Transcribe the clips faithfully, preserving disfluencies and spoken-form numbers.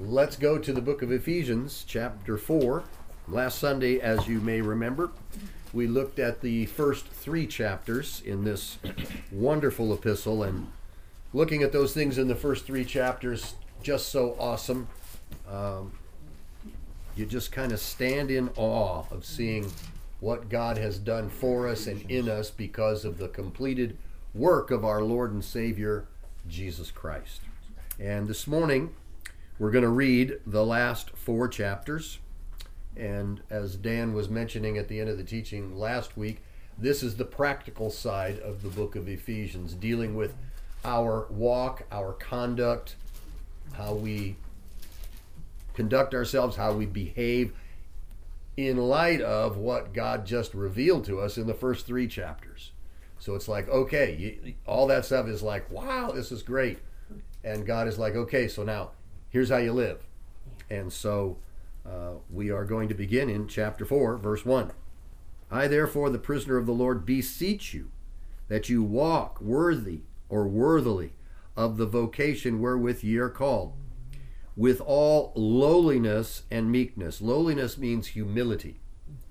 let's go to the book of Ephesians, chapter four. Last Sunday, as you may remember, we looked at the first three chapters in this wonderful epistle, and looking at those things in the first three chapters, just so awesome. Um, you just kind of stand in awe of seeing what God has done for us and in us because of the completed work of our Lord and Savior, Jesus Christ. And this morning, we're going to read the last four chapters. And as Dan was mentioning at the end of the teaching last week, this is the practical side of the book of Ephesians, dealing with our walk, our conduct, how we conduct ourselves, how we behave in light of what God just revealed to us in the first three chapters. So it's like, okay, you, all that stuff is like, wow, this is great. And God is like, okay, so now here's how you live. And so Uh, we are going to begin in chapter four, verse one. I, therefore, the prisoner of the Lord, beseech you that you walk worthy or worthily of the vocation wherewith ye are called, with all lowliness and meekness. Lowliness means humility.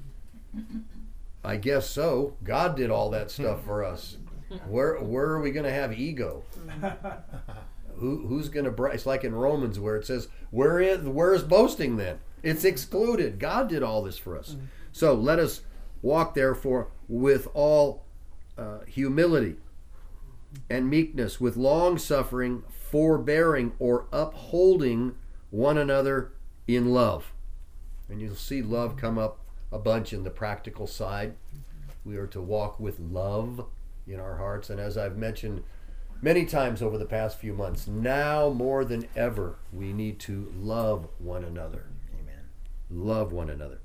I guess so. God did all that stuff for us. Where where are we going to have ego? Who, who's going to bra- It's like in Romans where it says, where is, where is boasting then? It's excluded. God did all this for us. Mm-hmm. So let us walk therefore with all uh, humility and meekness, with long suffering, forbearing or upholding one another in love. And you'll see love come up a bunch in the practical side. We are to walk with love in our hearts. And as I've mentioned many times over the past few months, now more than ever, we need to love one another. Amen. Love one another.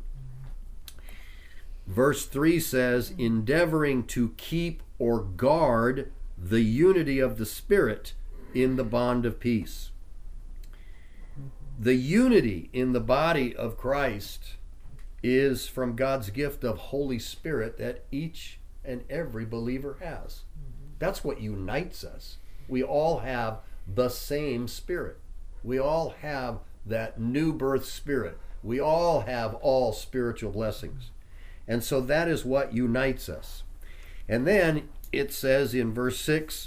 Verse three says, endeavoring to keep or guard the unity of the Spirit in the bond of peace. The unity in the body of Christ is from God's gift of Holy Spirit that each and every believer has. That's what unites us. We all have the same Spirit. We all have that new birth spirit. We all have all spiritual blessings. And so that is what unites us. And then it says in verse six,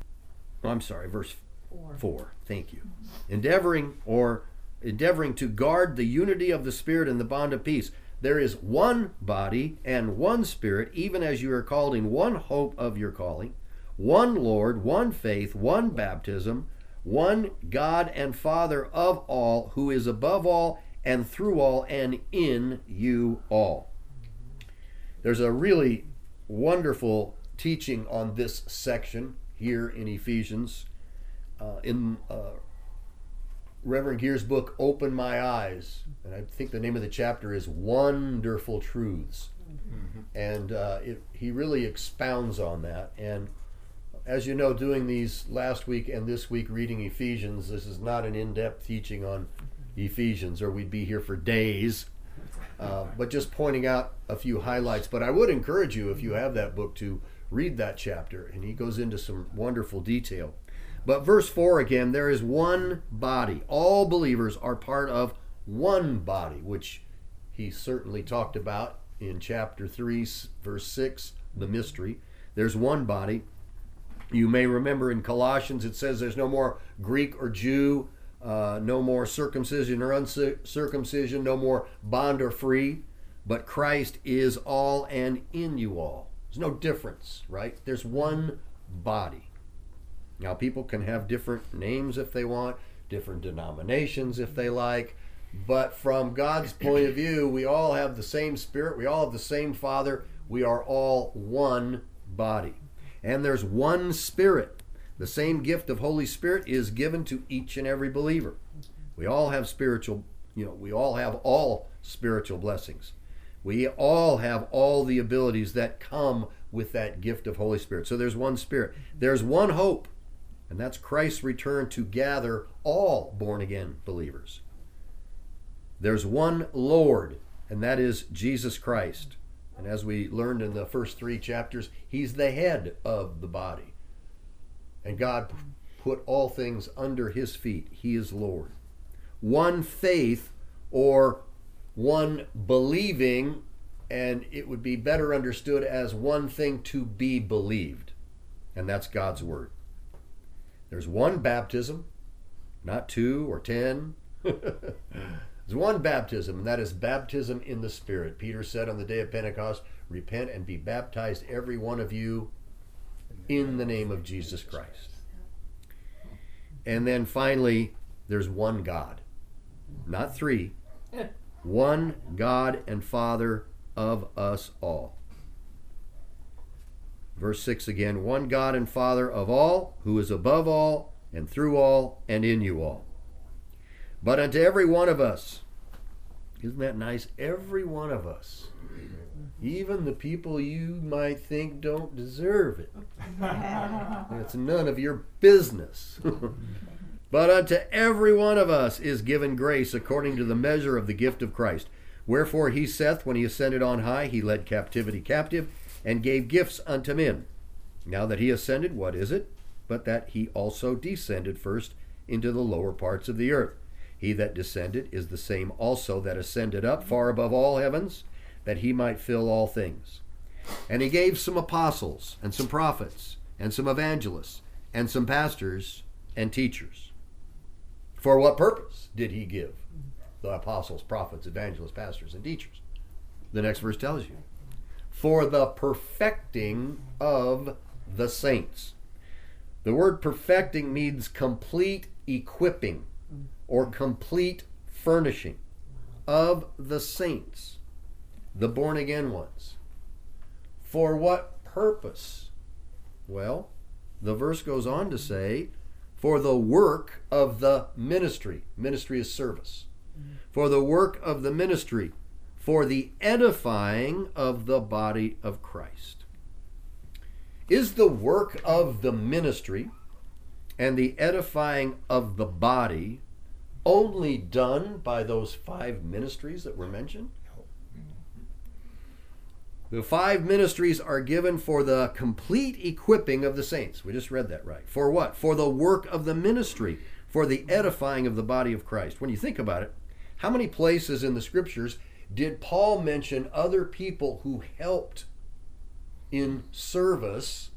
I'm sorry, verse four. four. Thank you. Endeavoring or endeavoring to guard the unity of the Spirit in the bond of peace. There is one body and one Spirit, even as you are called in one hope of your calling, one Lord, one faith, one baptism, one God and Father of all, who is above all and through all and in you all. There's a really wonderful teaching on this section here in Ephesians. Uh, in uh, Reverend Gear's book, Open My Eyes, and I think the name of the chapter is Wonderful Truths. Mm-hmm. And uh, it, he really expounds on that. And as you know, doing these last week and this week reading Ephesians, this is not an in-depth teaching on Ephesians, or we'd be here for days, uh, but just pointing out a few highlights. But I would encourage you, if you have that book, to read that chapter, and he goes into some wonderful detail. But verse four again, there is one body. All believers are part of one body, which he certainly talked about in chapter three, verse six, the mystery. There's one body. You may remember in Colossians it says there's no more Greek or Jew, uh, no more circumcision or uncircumcision, no more bond or free, but Christ is all and in you all. There's no difference, right? There's one body. Now, people can have different names if they want, different denominations if they like, but from God's point of view, we all have the same Spirit, we all have the same Father, we are all one body. And there's one Spirit. The same gift of Holy Spirit is given to each and every believer. We all have spiritual, you know, we all have all spiritual blessings. We all have all the abilities that come with that gift of Holy Spirit. So there's one Spirit. There's one hope, and that's Christ's return to gather all born-again believers. There's one Lord, and that is Jesus Christ. And as we learned in the first three chapters, he's the head of the body. And God put all things under his feet. He is Lord. one faith or one believing, and it would be better understood as one thing to be believed, and that's God's word. There's one baptism, not two or ten. There's one baptism, and that is baptism in the Spirit. Peter said on the day of Pentecost, repent and be baptized, every one of you, in the name of Jesus Christ. And then finally, there's one God, not three, one God and Father of us all. Verse six again, one God and Father of all, who is above all, and through all, and in you all. But unto every one of us, isn't that nice? Every one of us, even the people you might think don't deserve it. It's none of your business. But unto every one of us is given grace according to the measure of the gift of Christ. Wherefore he saith, when he ascended on high, he led captivity captive, and gave gifts unto men. Now that he ascended, what is it? But that he also descended first into the lower parts of the earth. He that descended is the same also that ascended up far above all heavens, that he might fill all things. And he gave some apostles, and some prophets, and some evangelists, and some pastors and teachers. For what purpose did he give the apostles, prophets, evangelists, pastors, and teachers? The next verse tells you. For the perfecting of the saints. The word perfecting means complete equipping or complete furnishing of the saints, the born-again ones. For what purpose? Well, the verse goes on to say, for the work of the ministry. Ministry is service. For the work of the ministry, for the edifying of the body of Christ. Is the work of the ministry and the edifying of the body only done by those five ministries that were mentioned? The five ministries are given for the complete equipping of the saints. We just read that right. For what? For the work of the ministry, for the edifying of the body of Christ. When you think about it, how many places in the scriptures did Paul mention other people who helped in service,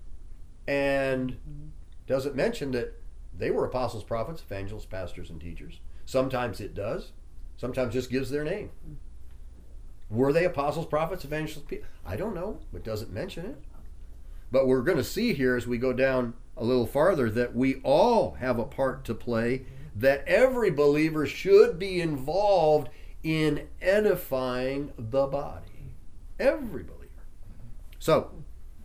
and does it mention that they were apostles, prophets, evangelists, pastors, and teachers? Sometimes it does. Sometimes just gives their name. Were they apostles, prophets, evangelists? I don't know. It doesn't mention it. But we're going to see here as we go down a little farther that we all have a part to play, that every believer should be involved in edifying the body. Every believer. So,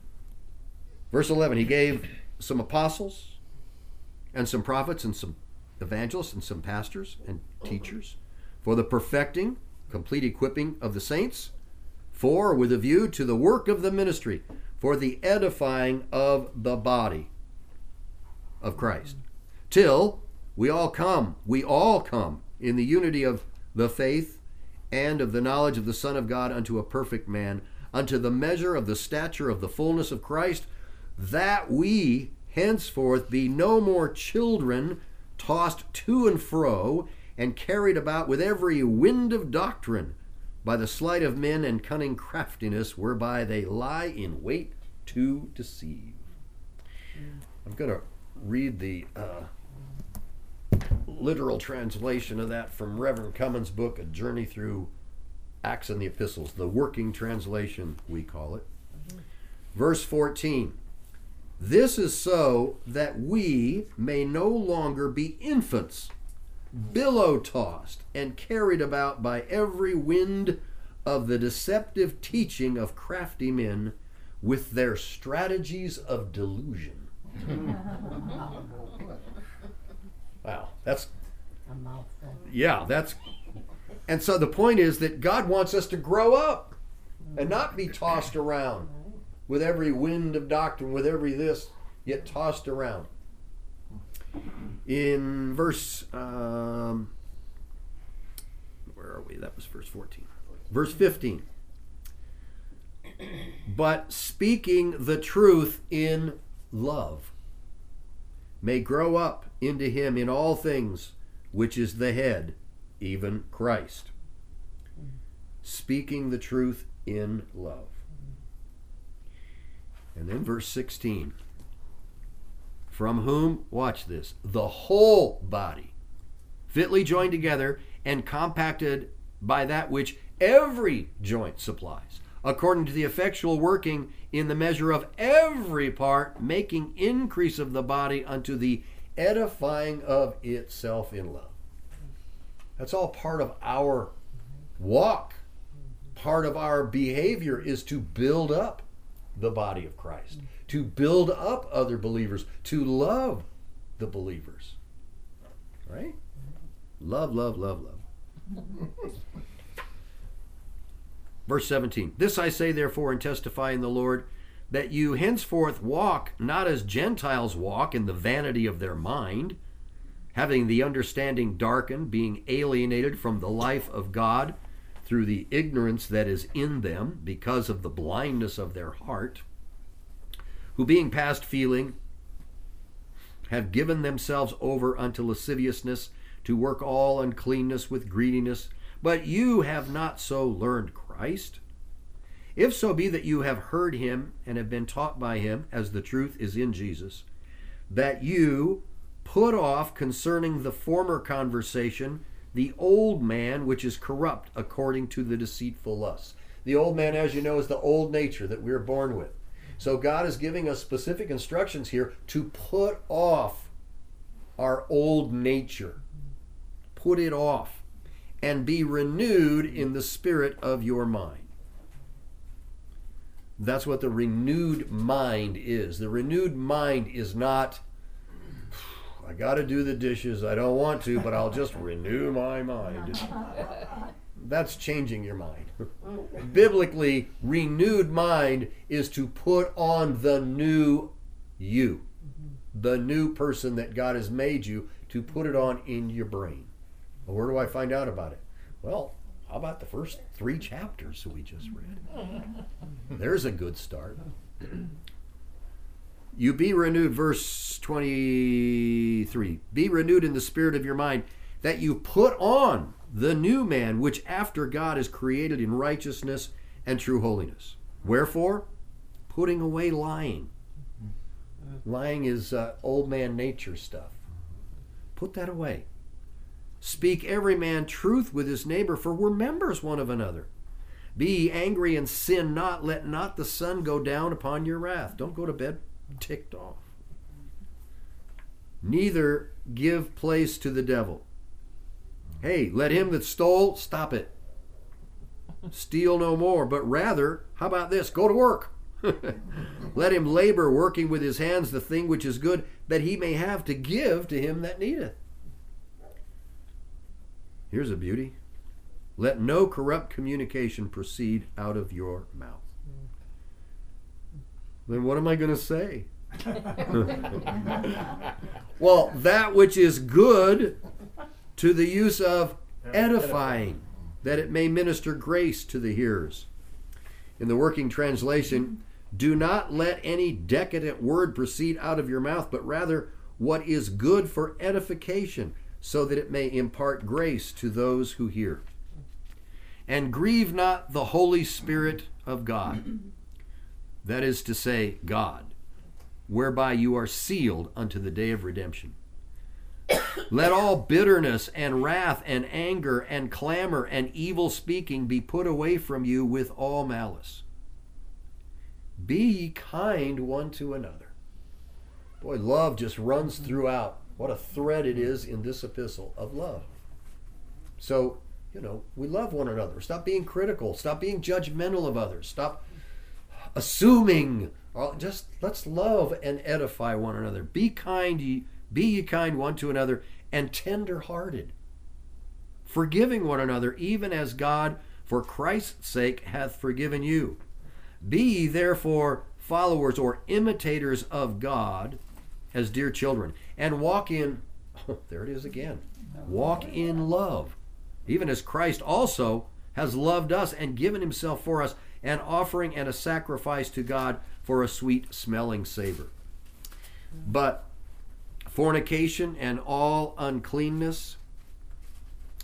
verse eleven, he gave some apostles and some prophets and some evangelists and some pastors and teachers for the perfecting, complete equipping of the saints, for with a view to the work of the ministry, for the edifying of the body of Christ, till we all come, we all come in the unity of the faith and of the knowledge of the Son of God unto a perfect man, unto the measure of the stature of the fullness of Christ, that we henceforth be no more children, tossed to and fro, and carried about with every wind of doctrine, by the sleight of men and cunning craftiness, whereby they lie in wait to deceive. I'm going to read the uh, literal translation of that from Reverend Cummins' book, A Journey Through Acts and the Epistles, the working translation, we call it. Mm-hmm. Verse fourteen. This is so that we may no longer be infants, billow-tossed and carried about by every wind of the deceptive teaching of crafty men with their strategies of delusion. Wow, that's, yeah, that's, and so the point is that God wants us to grow up and not be tossed around with every wind of doctrine, with every this, yet tossed around. In verse, um, where are we? That was verse fourteen. Verse fifteen. But speaking the truth in love may grow up into him in all things which is the head, even Christ, speaking the truth in love. And then verse sixteen, from whom, watch this, the whole body, fitly joined together and compacted by that which every joint supplies, according to the effectual working in the measure of every part, making increase of the body unto the edifying of itself in love. That's all part of our walk. Part of our behavior is to build up the body of Christ, to build up other believers, to love the believers. Right? Love, love, love, love. Verse seventeen, this I say therefore and testify in the Lord, that you henceforth walk not as Gentiles walk in the vanity of their mind, having the understanding darkened, being alienated from the life of God through the ignorance that is in them because of the blindness of their heart, who being past feeling have given themselves over unto lasciviousness, to work all uncleanness with greediness. But you have not so learned Christ. If so be that you have heard him and have been taught by him, as the truth is in Jesus, that you put off concerning the former conversation the old man which is corrupt according to the deceitful lusts. The old man, as you know, is the old nature that we're born with. So God is giving us specific instructions here to put off our old nature. Put it off and be renewed in the spirit of your mind. That's what the renewed mind is. The renewed mind is not, I got to do the dishes, I don't want to, but I'll just renew my mind. That's changing your mind. Biblically, renewed mind is to put on the new you, the new person that God has made you, to put it on in your brain. Well, where do I find out about it? Well, how about the first three chapters that we just read? There's a good start. You be renewed, verse twenty-three. Be renewed in the spirit of your mind, that you put on the new man, which after God is created in righteousness and true holiness. Wherefore? Putting away lying. Lying is uh, old man nature stuff. Put that away. Speak every man truth with his neighbor, for we're members one of another. Be ye angry and sin not. Let not the sun go down upon your wrath. Don't go to bed ticked off. Neither give place to the devil. Hey, let him that stole, stop it. Steal no more, but rather, how about this? Go to work. Let him labor, working with his hands the thing which is good, that he may have to give to him that needeth. Here's a beauty. Let no corrupt communication proceed out of your mouth. Then what am I going to say? Well, that which is good to the use of edifying, that it may minister grace to the hearers. In the working translation, do not let any decadent word proceed out of your mouth, but rather what is good for edification, so that it may impart grace to those who hear. And grieve not the Holy Spirit of God, that is to say, God, whereby you are sealed unto the day of redemption. Let all bitterness and wrath and anger and clamor and evil speaking be put away from you with all malice. Be ye kind one to another. Boy, love just runs throughout. What a thread it is in this epistle of love. So, you know, we love one another. Stop being critical. Stop being judgmental of others. Stop assuming. Just let's love and edify one another. Be kind, ye, be ye kind one to another, and tender-hearted, forgiving one another, even as God, for Christ's sake, hath forgiven you. Be ye therefore followers or imitators of God as dear children, and walk in, oh, there it is again, walk in love, even as Christ also has loved us and given himself for us, an offering and a sacrifice to God for a sweet-smelling savor. But fornication and all uncleanness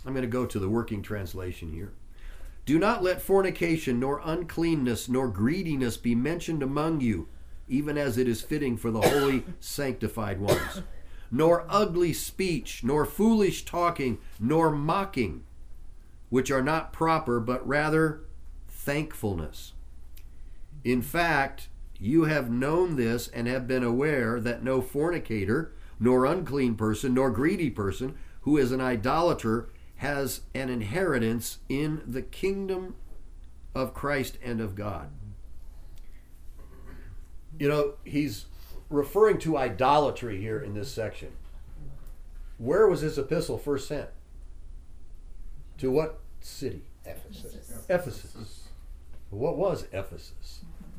I'm going to go to the working translation here. Do not let fornication, nor uncleanness, nor greediness be mentioned among you, even as it is fitting for the holy sanctified ones. Nor ugly speech, nor foolish talking, nor mocking, which are not proper, but rather thankfulness. In fact, you have known this and have been aware that no fornicator, nor unclean person, nor greedy person, who is an idolater, has an inheritance in the kingdom of Christ and of God. You know, he's referring to idolatry here in this section. Where was his epistle first sent? To what city? Ephesus. Ephesus. What was Ephesus?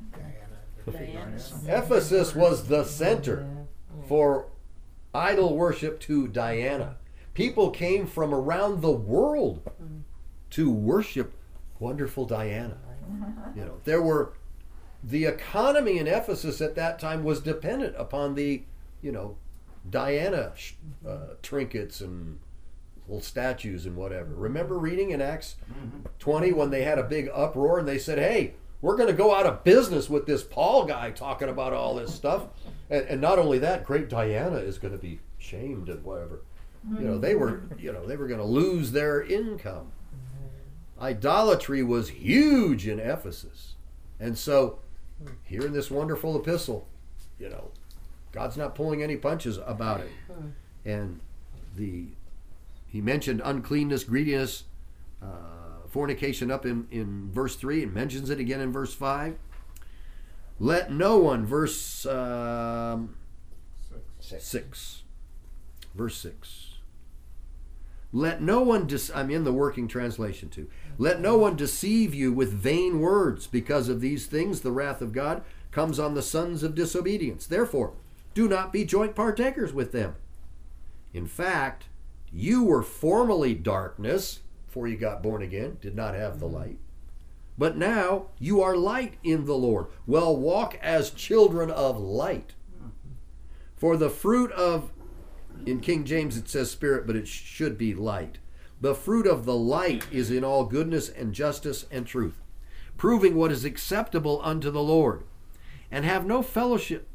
Diana. Ephesus was the center for idol worship to Diana. People came from around the world to worship wonderful Diana. You know, there were the economy in Ephesus at that time was dependent upon the, you know, Diana uh, trinkets and little statues and whatever. Remember reading in Acts twenty when they had a big uproar and they said, "Hey, we're going to go out of business with this Paul guy talking about all this stuff." And, and not only that, great Diana is going to be shamed and whatever. You know, they were, you know, they were going to lose their income. Idolatry was huge in Ephesus. And so, here in this wonderful epistle, you know, God's not pulling any punches about it. And the he mentioned uncleanness, greediness, uh, fornication up in, in verse three, and mentions it again in verse five. Let no one, verse um, Six. six. Verse six. Let no one, de- I'm in the working translation too. Let no one deceive you with vain words, because of these things the wrath of God comes on the sons of disobedience. Therefore, do not be joint partakers with them. In fact, you were formerly darkness, before you got born again, did not have the light. But now you are light in the Lord. Well, walk as children of light. For the fruit of, in King James it says spirit, but it should be light. The fruit of the light is in all goodness and justice and truth, proving what is acceptable unto the Lord. And have no fellowship,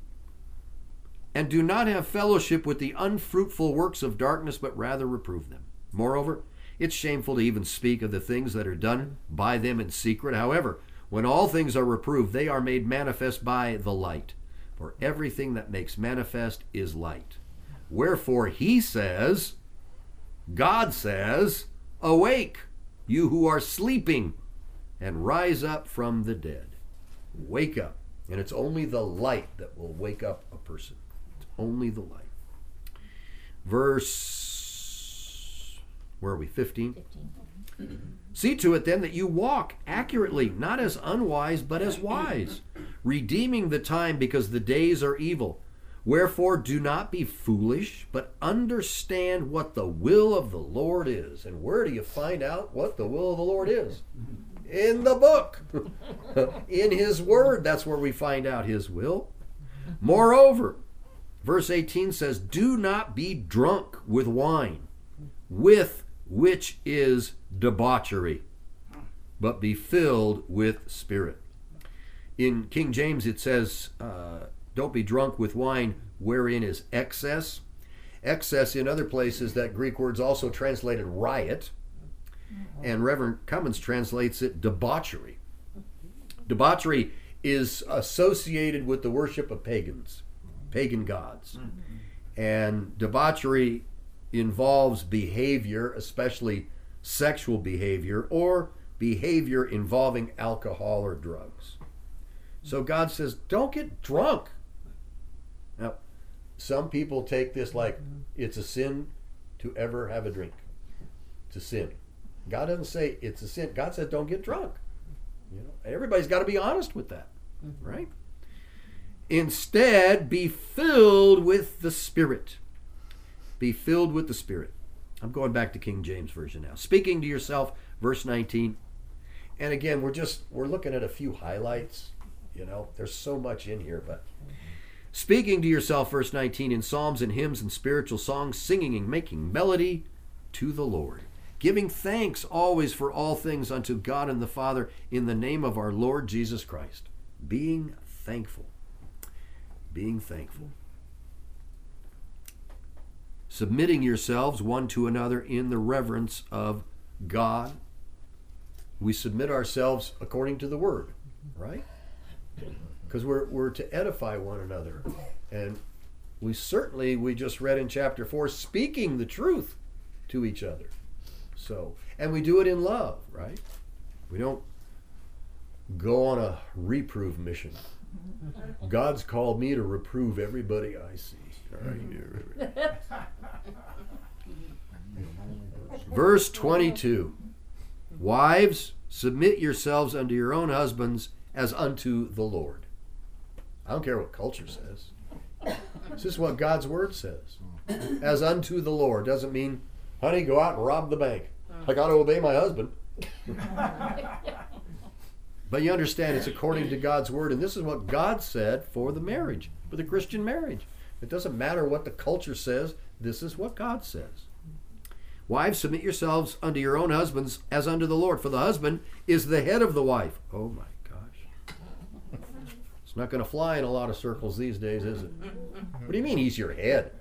and do not have fellowship with the unfruitful works of darkness, but rather reprove them. Moreover, it's shameful to even speak of the things that are done by them in secret. However, when all things are reproved, they are made manifest by the light. For everything that makes manifest is light. Wherefore he says, God says, awake, you who are sleeping, and rise up from the dead. Wake up. And it's only the light that will wake up a person. It's only the light. Verse, where are we, fifteen? fifteen. See to it then that you walk accurately, not as unwise, but as wise, redeeming the time, because the days are evil. Wherefore do not be foolish, but understand what the will of the Lord is. And where do you find out what the will of the Lord is? In the book. In his word, that's where we find out his will. Moreover, verse eighteen says, do not be drunk with wine, with which is debauchery, but be filled with spirit. In King James it says, uh, don't be drunk with wine wherein is excess. Excess in other places, that Greek word's also translated riot. And Reverend Cummins translates it debauchery. Debauchery is associated with the worship of pagans, pagan gods. And debauchery involves behavior, especially sexual behavior, or behavior involving alcohol or drugs. So God says, don't get drunk. Now, some people take this like it's a sin to ever have a drink. It's a sin. God doesn't say it's a sin. God says don't get drunk. You know, everybody's got to be honest with that, right? Instead, be filled with the Spirit. Be filled with the Spirit. I'm going back to King James Version now. Speaking to yourself, verse nineteen. And again, we're just, we're looking at a few highlights. You know, there's so much in here, but speaking to yourself, verse nineteen, in psalms and hymns and spiritual songs, singing and making melody to the Lord, giving thanks always for all things unto God and the Father in the name of our Lord Jesus Christ. Being thankful. Being thankful. Submitting yourselves one to another in the reverence of God. We submit ourselves according to the Word, right? Because we're, we're to edify one another. And we certainly, we just read in chapter four, speaking the truth to each other. So, and we do it in love, right? We don't go on a reprove mission. God's called me to reprove everybody I see. All right. Verse twenty-two. Wives, submit yourselves unto your own husbands as unto the Lord. I don't care what culture says. This is what God's word says. As unto the Lord. Doesn't mean, honey, go out and rob the bank. I got to obey my husband. But you understand it's according to God's word, and this is what God said for the marriage, for the Christian marriage. It doesn't matter what the culture says. This is what God says. Wives, submit yourselves unto your own husbands as unto the Lord. For the husband is the head of the wife. Oh my gosh. It's not going to fly in a lot of circles these days, is it? What do you mean he's your head?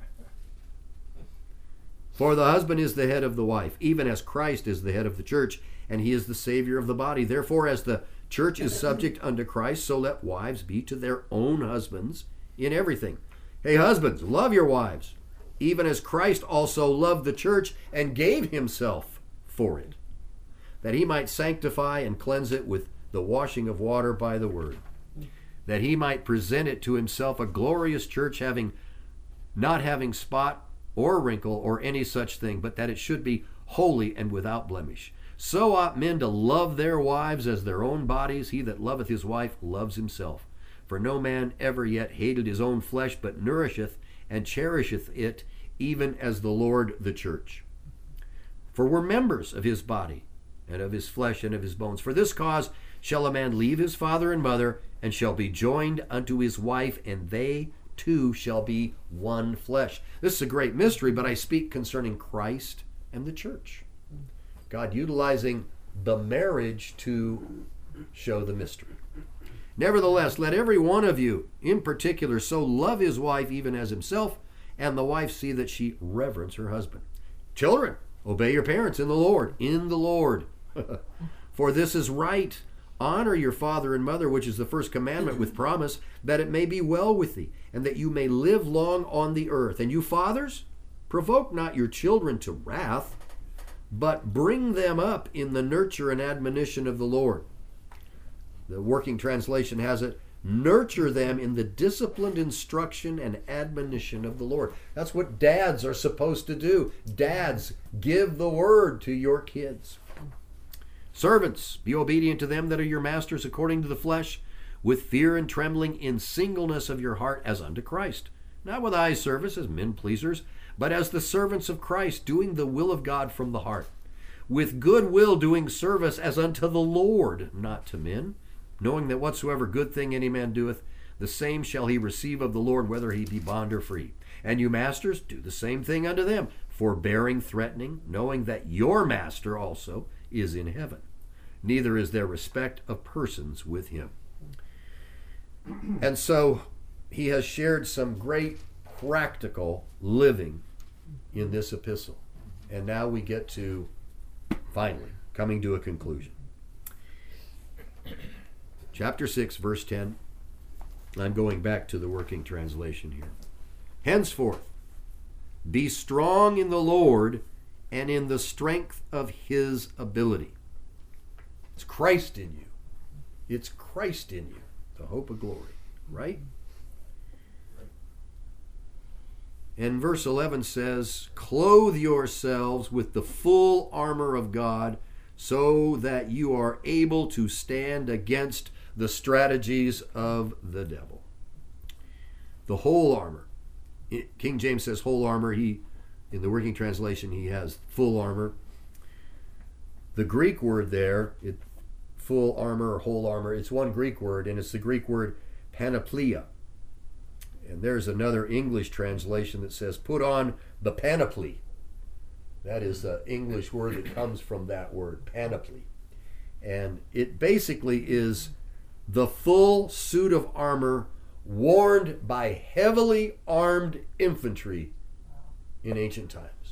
For the husband is the head of the wife, even as Christ is the head of the church, and he is the Savior of the body. Therefore, as the church is subject unto Christ, so let wives be to their own husbands in everything. Hey, husbands, love your wives, even as Christ also loved the church and gave himself for it, that he might sanctify and cleanse it with the washing of water by the word, that he might present it to himself a glorious church, having not having spot or wrinkle or any such thing, but that it should be holy and without blemish. So ought men to love their wives as their own bodies. He that loveth his wife loves himself. For no man ever yet hated his own flesh, but nourisheth and cherisheth it, even as the Lord the church. For we're members of his body, and of his flesh, and of his bones. For this cause shall a man leave his father and mother, and shall be joined unto his wife, and they two shall be one flesh. This is a great mystery, but I speak concerning Christ and the church. God utilizing the marriage to show the mystery. Nevertheless, let every one of you in particular so love his wife even as himself, and the wife see that she reverence her husband. Children, obey your parents in the Lord, in the Lord. For this is right. Honor your father and mother, which is the first commandment with promise, that it may be well with thee, and that you may live long on the earth. And you fathers, provoke not your children to wrath, but bring them up in the nurture and admonition of the Lord. The working translation has it, nurture them in the disciplined instruction and admonition of the Lord. That's what dads are supposed to do. Dads, give the word to your kids. Servants, be obedient to them that are your masters according to the flesh, with fear and trembling in singleness of your heart as unto Christ. Not with eye service as men pleasers, but as the servants of Christ, doing the will of God from the heart. With good will doing service as unto the Lord, not to men, knowing that whatsoever good thing any man doeth, the same shall he receive of the Lord, whether he be bond or free. And you masters, do the same thing unto them, forbearing, threatening, knowing that your master also is in heaven. Neither is there respect of persons with him. And so he has shared some great practical living in this epistle. And now we get to, finally, coming to a conclusion. Chapter six, verse ten. I'm going back to the working translation here. Henceforth, be strong in the Lord and in the strength of his ability. It's Christ in you. It's Christ in you, the hope of glory, right? And verse eleven says, clothe yourselves with the full armor of God, so that you are able to stand against the strategies of the devil. The whole armor. King James says whole armor. He, in the working translation, he has full armor. The Greek word there, it, full armor or whole armor, it's one Greek word, and it's the Greek word panoplia. And there's another English translation that says, put on the panoply. That is the English word that comes from that word, panoply. And it basically is the full suit of armor worn by heavily armed infantry in ancient times.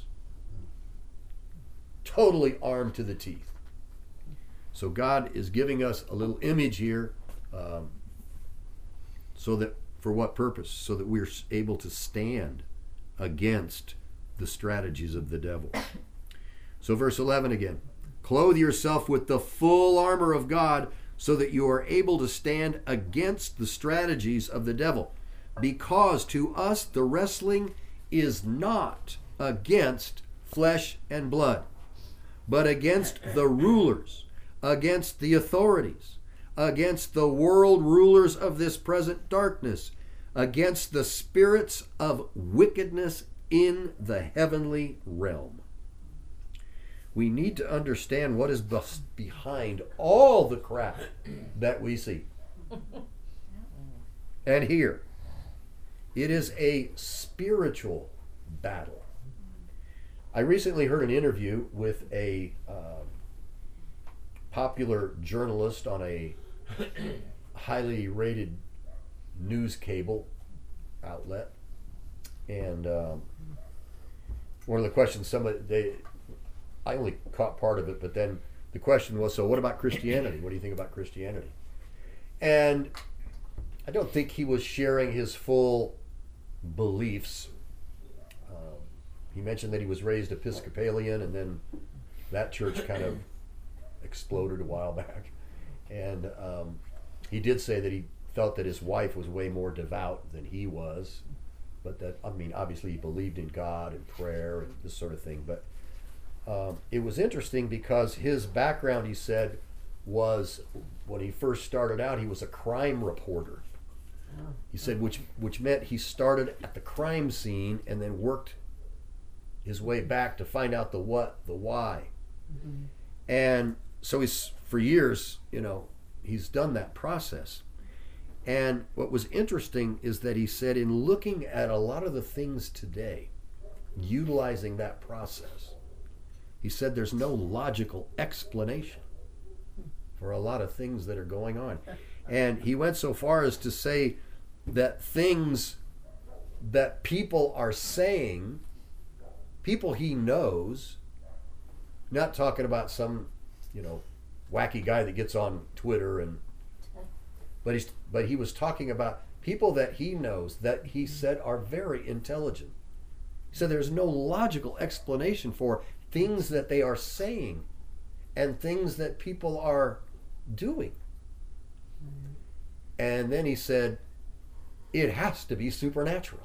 Totally armed to the teeth. So God is giving us a little image here, um, so that, for what purpose? So that we're able to stand against the strategies of the devil. So verse eleven again. Clothe yourself with the full armor of God so that you are able to stand against the strategies of the devil. Because to us the wrestling is not against flesh and blood, but against the rulers, against the authorities, against the world rulers of this present darkness, against the spirits of wickedness in the heavenly realm. We need to understand what is behind all the crap that we see. And here, it is a spiritual battle. I recently heard an interview with a uh, popular journalist on a highly rated news cable outlet, and um, one of the questions somebody they I only caught part of it, but then the question was, so what about Christianity? What do you think about Christianity? And I don't think he was sharing his full beliefs. Um, he mentioned that he was raised Episcopalian, and then that church kind of exploded a while back. And um, he did say that he felt that his wife was way more devout than he was. But that, I mean, obviously he believed in God and prayer and this sort of thing. But um, it was interesting because his background, he said, was when he first started out, he was a crime reporter. He said, which which meant he started at the crime scene and then worked his way back to find out the what, the why. Mm-hmm. And so he's, for years, you know, he's done that process. And what was interesting is that he said, in looking at a lot of the things today, utilizing that process, he said there's no logical explanation for a lot of things that are going on. And he went so far as to say that things that people are saying, people he knows, not talking about some, you know, wacky guy that gets on Twitter, and but he's but he was talking about people that he knows that he said are very intelligent. He said there's no logical explanation for things that they are saying and things that people are doing. And then he said, it has to be supernatural.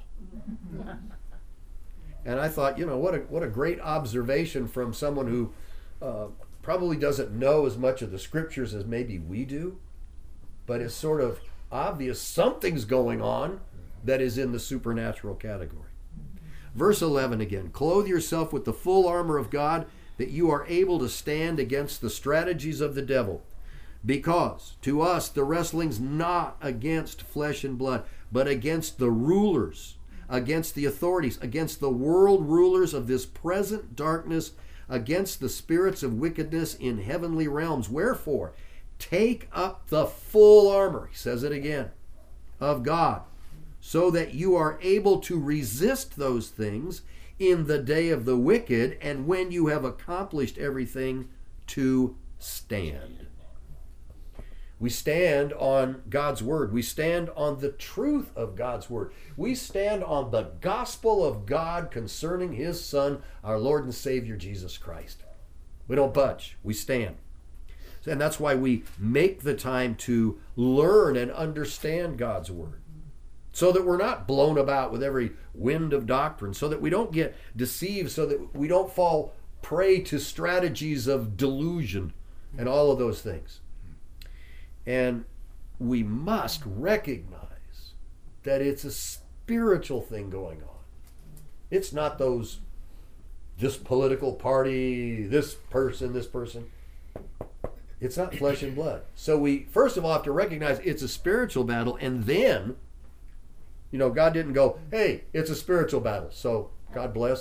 And I thought, you know, what a what a great observation from someone who uh, probably doesn't know as much of the scriptures as maybe we do, but it's sort of obvious something's going on that is in the supernatural category. Verse eleven again, clothe yourself with the full armor of God that you are able to stand against the strategies of the devil. Because to us the wrestling's not against flesh and blood, but against the rulers, against the authorities, against the world rulers of this present darkness, against the spirits of wickedness in heavenly realms. Wherefore, take up the full armor, he says it again, of God, so that you are able to resist those things in the day of the wicked, and when you have accomplished everything, to stand. We stand on God's word. We stand on the truth of God's word. We stand on the gospel of God concerning his Son, our Lord and Savior, Jesus Christ. We don't budge. We stand. And that's why we make the time to learn and understand God's word, so that we're not blown about with every wind of doctrine, so that we don't get deceived, so that we don't fall prey to strategies of delusion and all of those things. And we must recognize that it's a spiritual thing going on. It's not those, this political party, this person, this person. It's not flesh and blood. So we, first of all, have to recognize it's a spiritual battle, and then, you know, God didn't go, hey, it's a spiritual battle, so God bless, and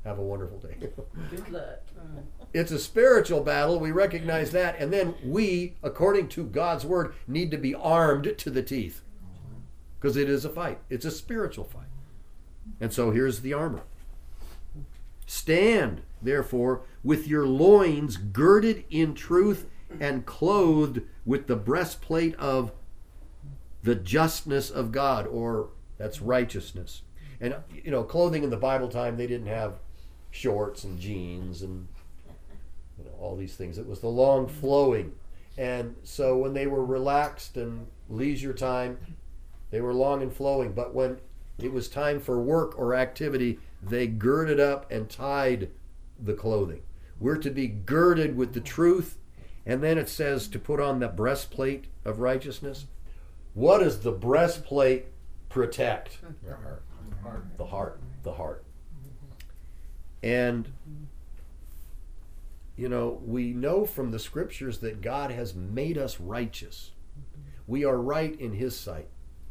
Have a wonderful day. Good luck. It's a spiritual battle. We recognize that. And then we, according to God's word, need to be armed to the teeth. Because it is a fight. It's a spiritual fight. And so here's the armor. Stand, therefore, with your loins girded in truth and clothed with the breastplate of the justness of God, or that's righteousness. And, you know, clothing in the Bible time, they didn't have shorts and jeans and, you know, all these things. It was the long flowing. And so when they were relaxed and leisure time, they were long and flowing. But when it was time for work or activity, they girded up and tied the clothing. We're to be girded with the truth. And then it says to put on the breastplate of righteousness. What does the breastplate protect? The heart. The heart. The heart. And, you know, we know from the scriptures that God has made us righteous. We are right in His sight.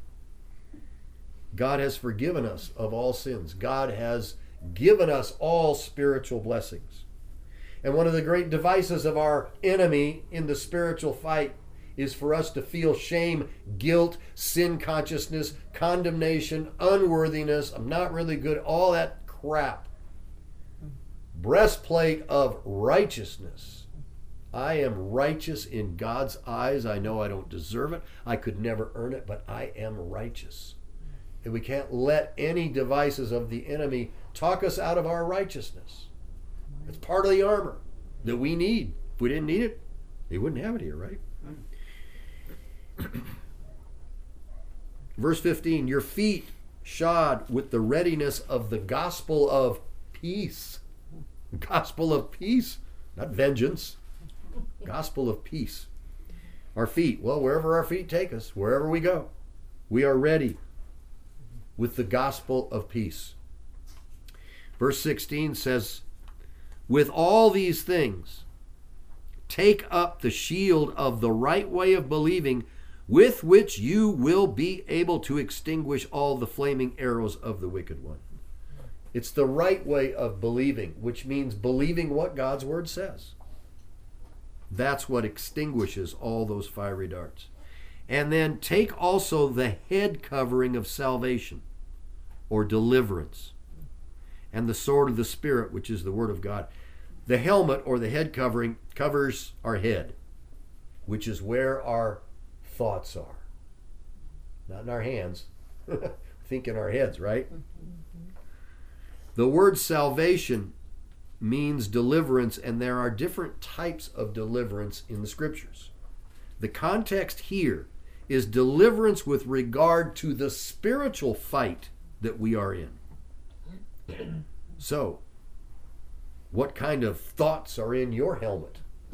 God has forgiven us of all sins. God has given us all spiritual blessings. And one of the great devices of our enemy in the spiritual fight is for us to feel shame, guilt, sin consciousness, condemnation, unworthiness. I'm not really good, all that crap. Breastplate of righteousness. I am righteous in God's eyes. I know I don't deserve it. I could never earn it, but I am righteous. And we can't let any devices of the enemy talk us out of our righteousness. It's part of the armor that we need. If we didn't need it, they wouldn't have it here, right? Verse fifteen, your feet shod with the readiness of the gospel of peace. Gospel of peace, not vengeance. Gospel of peace. Our feet, well, wherever our feet take us, wherever we go, we are ready with the gospel of peace. Verse sixteen says, with all these things, take up the shield of the right way of believing, with which you will be able to extinguish all the flaming arrows of the wicked one. It's the right way of believing, which means believing what God's word says. That's what extinguishes all those fiery darts. And then take also the head covering of salvation, or deliverance, and the sword of the Spirit, which is the word of God. The helmet, or the head covering, covers our head, which is where our thoughts are. Not in our hands. Think in our heads, right? The word salvation means deliverance, and there are different types of deliverance in the scriptures. The context here is deliverance with regard to the spiritual fight that we are in. So, what kind of thoughts are in your helmet?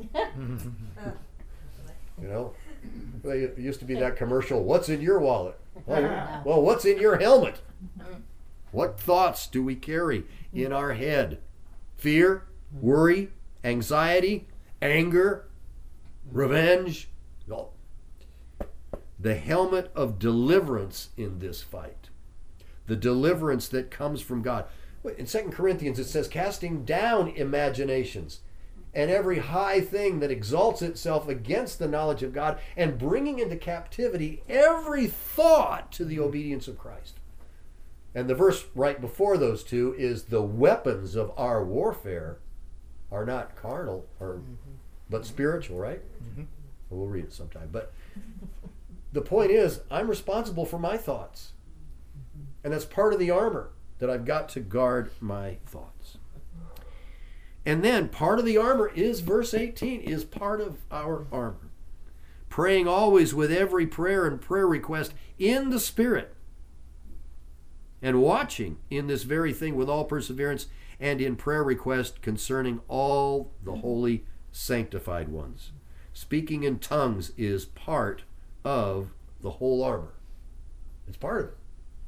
You know, it used to be that commercial, what's in your wallet? Well, well, what's in your helmet? What thoughts do we carry in our head? Fear, worry, anxiety, anger, revenge. No. The helmet of deliverance in this fight. The deliverance that comes from God. In Second Corinthians it says, casting down imaginations and every high thing that exalts itself against the knowledge of God, and bringing into captivity every thought to the obedience of Christ. And the verse right before those two is, the weapons of our warfare are not carnal, or mm-hmm. but spiritual, right? Mm-hmm. Well, we'll read it sometime. But the point is, I'm responsible for my thoughts. And that's part of the armor, that I've got to guard my thoughts. And then part of the armor is, verse eighteen, is part of our armor. Praying always with every prayer and prayer request in the Spirit, and watching in this very thing with all perseverance and in prayer request concerning all the holy sanctified ones. Speaking in tongues is part of the whole armor. It's part of it.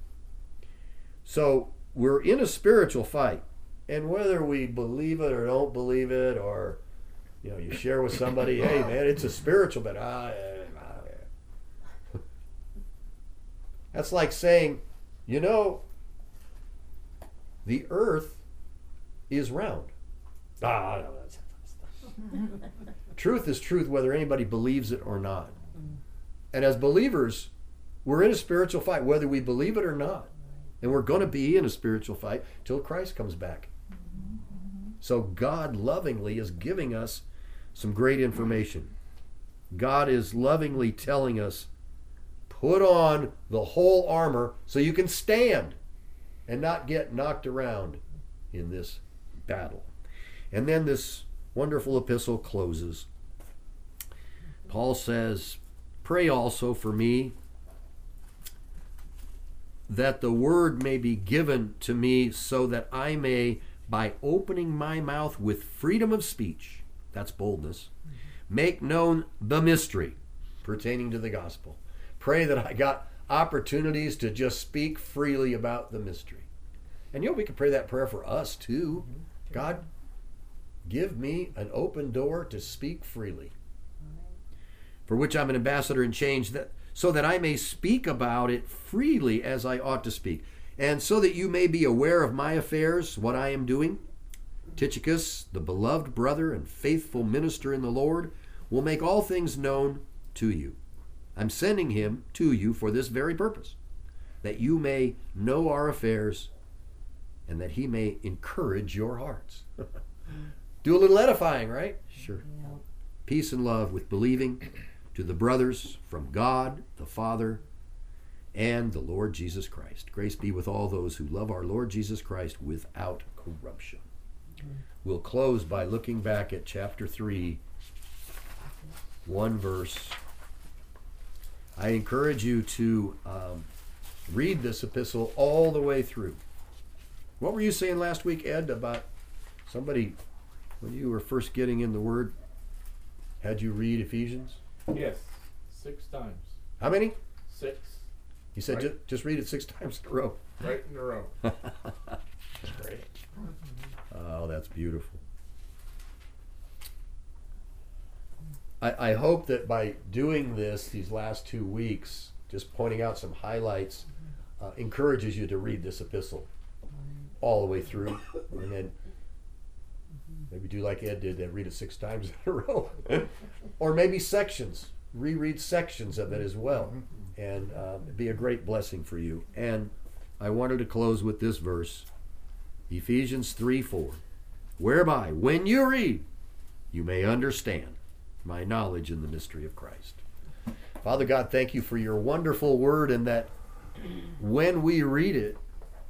So we're in a spiritual fight, and whether we believe it or don't believe it, or you know, you share with somebody, hey man, it's a spiritual battle. Ah, ah. That's like saying, you know, the earth is round. Ah, no, that's truth is truth whether anybody believes it or not. And as believers, we're in a spiritual fight, whether we believe it or not. And we're going to be in a spiritual fight till Christ comes back. So God lovingly is giving us some great information. God is lovingly telling us, put on the whole armor so you can stand and not get knocked around in this battle. And then this wonderful epistle closes. Paul says, pray also for me that the word may be given to me so that I may, by opening my mouth with freedom of speech, that's boldness, make known the mystery pertaining to the gospel. Pray that I got opportunities to just speak freely about the mystery. And you know, we can pray that prayer for us too. God, give me an open door to speak freely, for which I'm an ambassador in chains, that so that I may speak about it freely as I ought to speak, and so that you may be aware of my affairs, what I am doing. Tychicus, the beloved brother and faithful minister in the Lord, will make all things known to you. I'm sending him to you for this very purpose, that you may know our affairs and that he may encourage your hearts. Do a little edifying, right? Sure. Yeah. Peace and love with believing to the brothers from God, the Father, and the Lord Jesus Christ. Grace be with all those who love our Lord Jesus Christ without corruption. Mm-hmm. We'll close by looking back at chapter three, one verse. I encourage you to um, read this epistle all the way through. What were you saying last week, Ed, about somebody, when you were first getting in the Word, had you read Ephesians? Yes, six times. How many? Six. You said Right. ju- just read it six times in a row. Right in a row. That's great. Oh, that's beautiful. I, I hope that by doing this these last two weeks, just pointing out some highlights, uh, encourages you to read this epistle all the way through, and then maybe do like Ed did and read it six times in a row. Or maybe sections, reread sections of it as well, and uh, be a great blessing for you. And I wanted to close with this verse, Ephesians three four, whereby, when you read, you may understand my knowledge in the mystery of Christ. Father God, thank you for your wonderful word, and that when we read it,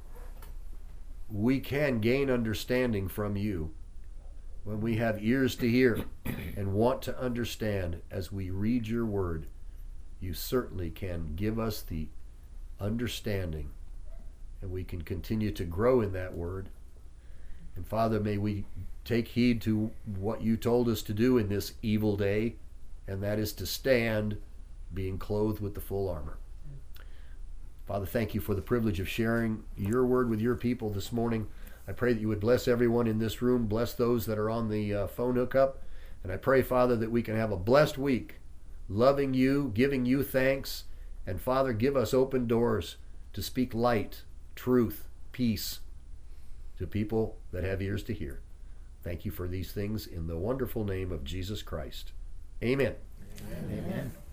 we can gain understanding from you. When we have ears to hear and want to understand as we read your word, you certainly can give us the understanding, and we can continue to grow in that word. And Father, may we take heed to what you told us to do in this evil day, and that is to stand being clothed with the full armor. Father, thank you for the privilege of sharing your word with your people this morning. I pray that you would bless everyone in this room, bless those that are on the uh, phone hookup, and I pray, Father, that we can have a blessed week, loving you, giving you thanks, and Father, give us open doors to speak light, truth, peace to people that have ears to hear. Thank you for these things in the wonderful name of Jesus Christ. Amen. Amen. Amen.